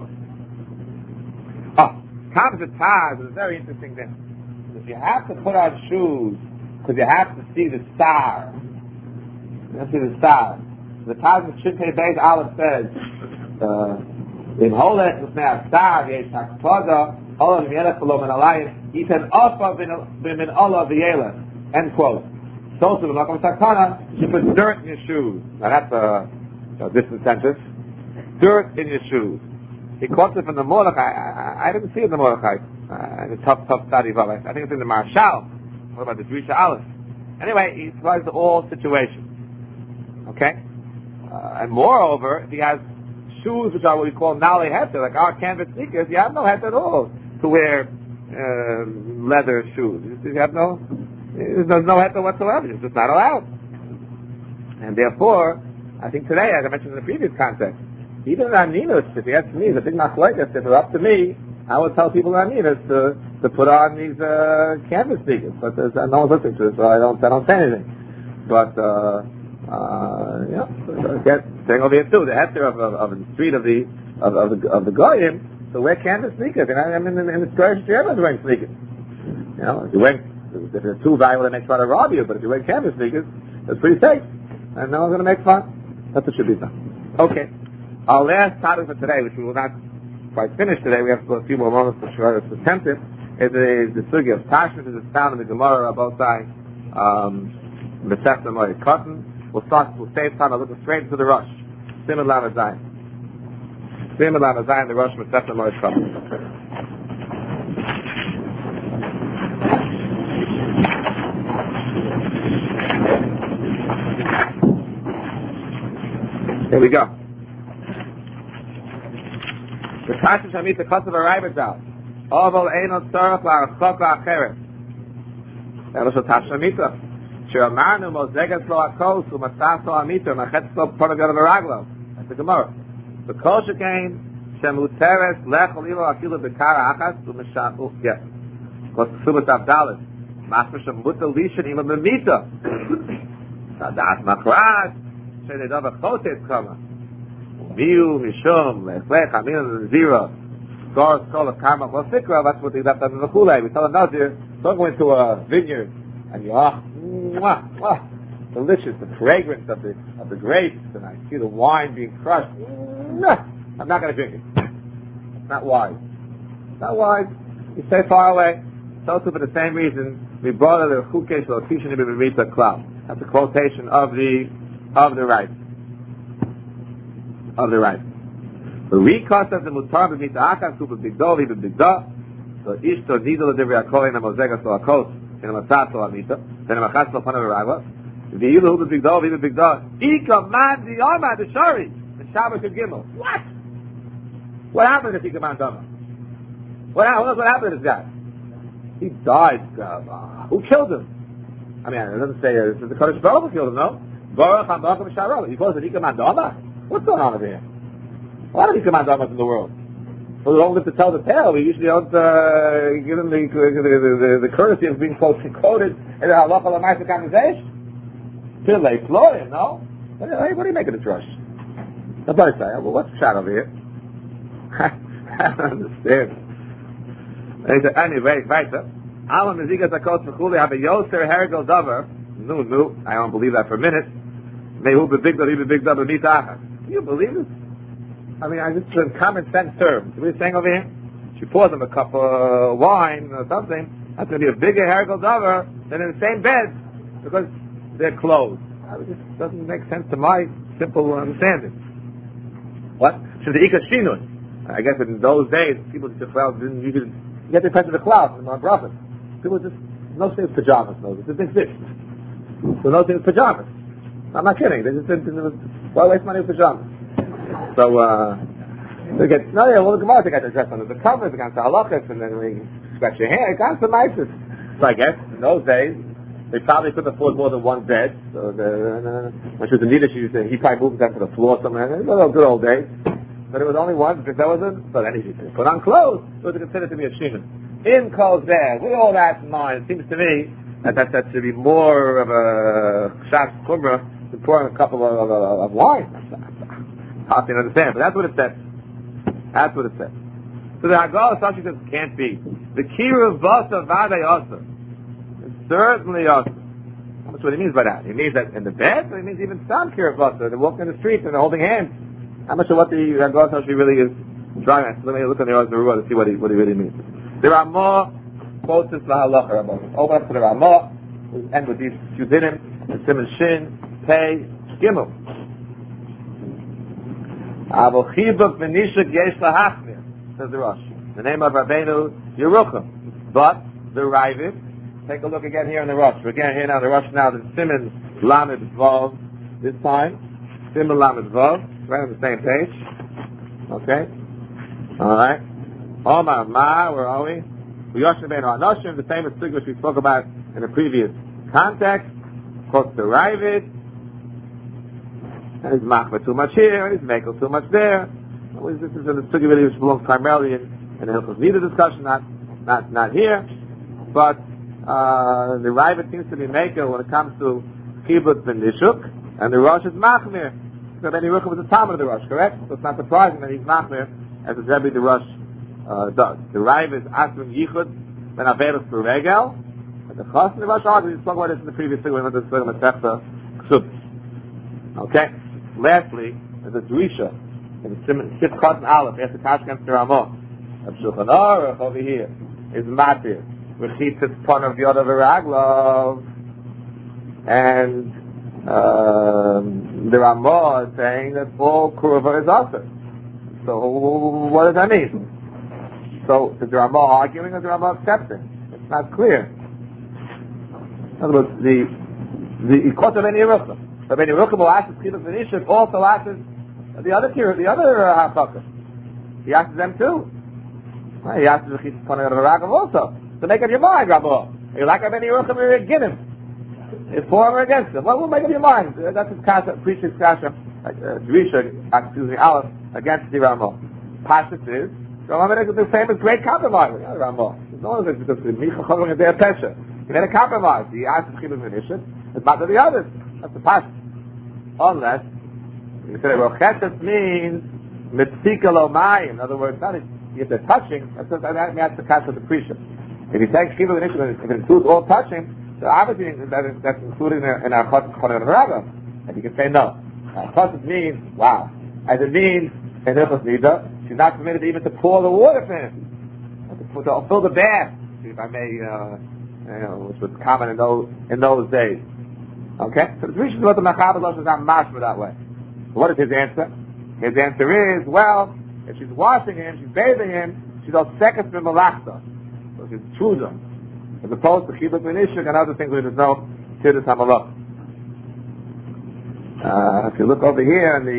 Comes a Taz is a very interesting thing. If you have to put on shoes, because you have to see the star. You have to see the star. The Taz of Shinpei Beis Aleph says, "In Holet L'fnei Star Yesh Hakpada Olav Mielech V'lo Min Alayim." He said, "Ofa B'min Olav V'yelech." End quote. So to the Makom Sakana, you put dirt in your shoes. Now that's a distant sentence. Dirt in your shoes. He quotes it from the Mordechai. I didn't see it in the Mordechai. The tough study of I think it's in the Marshal. What about the Drisha Aleph? Anyway, he applies to all situations. Okay? And moreover, if he has shoes which are what we call Nali Heter, like our canvas sneakers, you have no heter at all to wear leather shoes. You have there's no heter whatsoever. It's just not allowed. And therefore, I think today, as I mentioned in the previous context, even the Aminos, if you ask me, the big machlokes, if it were up to me, I would tell people in Aminos to put on these canvas sneakers. But no one's listening to this, so I don't say anything. But saying over here too, the heter of the street of the goyim, so wear canvas sneakers. And I'm in the square street, everyone's wearing sneakers. You know, if they're too valuable, they may try to rob you. But if you wear canvas sneakers, it's pretty safe, and no one's going to make fun. That's what should be done. Okay. Our last topic for today, which we will not quite finish today, we have a few more moments to try to attempt it, is the sugya of Tashmish, as it's found in the Gemara, Rabosai, Mesechta Moed Katan. We'll save time, I'll look straight into the Rosh. Simon Lamed Zayin. Simon Lamed Zayin, the Rosh, Mesechta Moed Katan. Here we go. The Tasha Shamit, the Kotzav Araybazal. Oval Einot Tzorach La'arachok La'acheret. That was the Tasha Shamita. She'amarnu Mozegas Lo Akos U'Matzas Lo Amita Machetz Lo Poragad Varaglo. That's the Gemara. The Kol Shekain Shemuteres Lechol Ilo Akilu Bekara Achas U'Mesham Yes. Kos Subot Avdalis. Masma Shemuta Lishan Ilo Memita. Sadat Makras. She'nedava Chotet Kama. Miu, Mishum, Lechlech, Amin, Zira, Skor, Skol, Karma, Sikra, that's what they left under the Chulei. We tell them, no, dear, don't go into a vineyard, and you, delicious, the fragrance of the grapes, and I see the wine being crushed. I'm not going to drink it. It's not wise. It's not wise. You stay far away. So too for the same reason, we brought the chukesh lotishin b'mirita klal. That's a quotation of the right. Of the right. The recast of the mutar b'mita akas hu b'bigdo v'b'bigdo. So ishto nidol d'ivri akol in a mozegas lo akos in a matzat lo amita. Then a machas lo panav ragla. V'iyilu hu b'bigdo v'b'bigdo. Ika man diyama d'shari. The Shabbos of Gimel. What happened to Ika man dama? What happened to this guy? He died. Who killed him? I mean, it doesn't say the Kodesh Baruch killed him, no? Baruch HaMakom Sharol. He calls it Ika man dama? What's going on over here? A lot of Ika man damas in the world. Well, we don't live to tell the tale. We usually don't give them the courtesy of being quoted in a halacha l'maisa conversation. Till they floor him, no? What are you making a drush? Nobody say, well, what's the shot over here? I don't understand. And he said, anyway, weiter. Alam mezigas hakos v'chuli have a yoser hergel davar. No, I don't believe that for a minute. Mehu bebigdal, bebigdal, b'mitachas. Do you believe this? I mean, just in common sense terms. What are you saying over here? She pours him a cup of wine or something. That's going to be a bigger hergel davar than in the same bed because they're closed. It just doesn't make sense to my simple understanding. What? So the Ika Shinun. I guess in those days, people just didn't usually get the impression of the cloud from my brother. People just, no things pajamas, no, it didn't exist. So no things pajamas. I'm not kidding. They just didn't, why waste money with pajamas? So, they get, well, the Gemara, they got their dress under the covers, against the halachas, and then we scratch your hair, against the nicest. So I guess, in those days, they probably couldn't afford more than one bed. So when she was in leadership, he probably moved them to the floor somewhere. Those good old days. But it was only one, because that wasn't, so then he put on clothes. It was considered to be a shimon. In Kol Zeh, with all that in mind, it seems to me that should be more of a shas kumrah than pouring a couple of wine. Hard to understand, but that's what it says. That's what it says. So the Haggadah Sashi says it can't be. The Kiruv Vasa Vadei Asa. It's certainly Asa. That's what he means by that. He means that in the bed, or he means even some Kiruv Vasa. They're walking in the streets and they're holding hands. How much of what the Haggadah Sashi really is driving at? Let me look at the Oz to see what he really means. There are more quotes in Halacha. Open up to the Ramah. We'll end with these few dinim. Simon Shin, Pei, Gimel. Says the Rosh. The name of Rabbeinu Yerucham. But the Ravid, take a look again here in the Rosh. We're again here now, the Rosh now, the Simon Lamed Vav, this time. Simon Lamed Vav, right on the same page. Okay? Alright. Omar Ma, where are we? Yoshin Ben Anoshim, the famous thing which we spoke about in the previous context. Quotes the Ravid. And he's machva too much here, and he's makel too much there. This is a sugi really which belongs primarily in the Hilchos Nida discussion, not here. But the Ravid seems to be makel when it comes to kibbutz and nishuk, and the Rosh is machmir. So then Yerucham was the Talmud of the Rosh, correct? So it's not surprising that he's machmir, as the Rebbe the Rosh does. The Ravid is asking yichud ben averos b'regel, and the Chos and the Rosh argues. We spoke about this in the previous thing when we went to the Masechta Ksubis. Okay. Lastly, there's a Drisha in the Sif Chot and Aleph, after Tashkent to Ramah. Of Shulchan Aruch over here is Matir, Rechitzes Pon of Yod of Raglov, and the Ramah is saying that all Kurva is Aser. So what does that mean? So is the Ramah arguing or is the Ramah accepting? It's not clear. In other words, the Ikot of any Yerucham. But when Yerucham will ask the Chiluk V'nishuk, also asks the other Hafakah. He asks them too. He asks the Chiluk V'nishuk also. So make up your mind, Rabbi. You like Rabbi Yerucham, you're against him. You're for or against him. Well, make up your mind. That's his kasha, preaching kasha, Drisha, Aleph, against the Ramah. Pashas is, Ramah is the famous great compromise. Ramah. As long as it's because the Micha Chavim is their Pesha. He made a compromise. He asked the Chiluk V'nishuk, it's not to the others. That's the past. Unless you say rochetes means mitzika lo mayim. In other words, not if they're touching. That's the kasha of the precept. If you take kibbutz initiative, if it includes all touching, So obviously that's included in our Chosed Chonei Rabba. And you can say no. Chosed means, wow. As it means, in Hilchos Nida, she's not permitted even to pour the water for him. To fill the bath, if I may, which was common in those days. Okay? So the reason what the Mechaber Losh is not mashma that way. What is his answer? His answer is, well, if she's washing him, she's bathing him, she's all second from Malachta. So she's choosing. As opposed to Chibuk V'Nishuk and other things where there's no Tiddus HaMalach. If you look over here in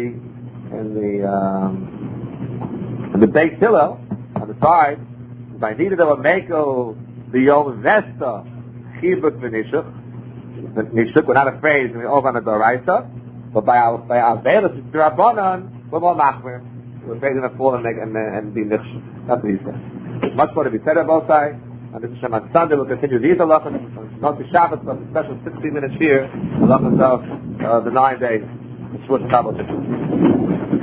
the Beis Hillel, on the side, by needed of a Meko, the Yom Vesta, Chibuk V'Nishuk, Nishuk, we're not afraid, we're over on the Doraisa, but by our Veilus, it's Rabbanan, we're more machmir. We're afraid to fall and be nishuk. That's what he says. There's much more to be said on both sides. And this Hashem on Sunday we'll continue these halachas. Not the Shabbat, but the special 60 minutes here. Halachas of the 9 days. The Shvuot Shabbat.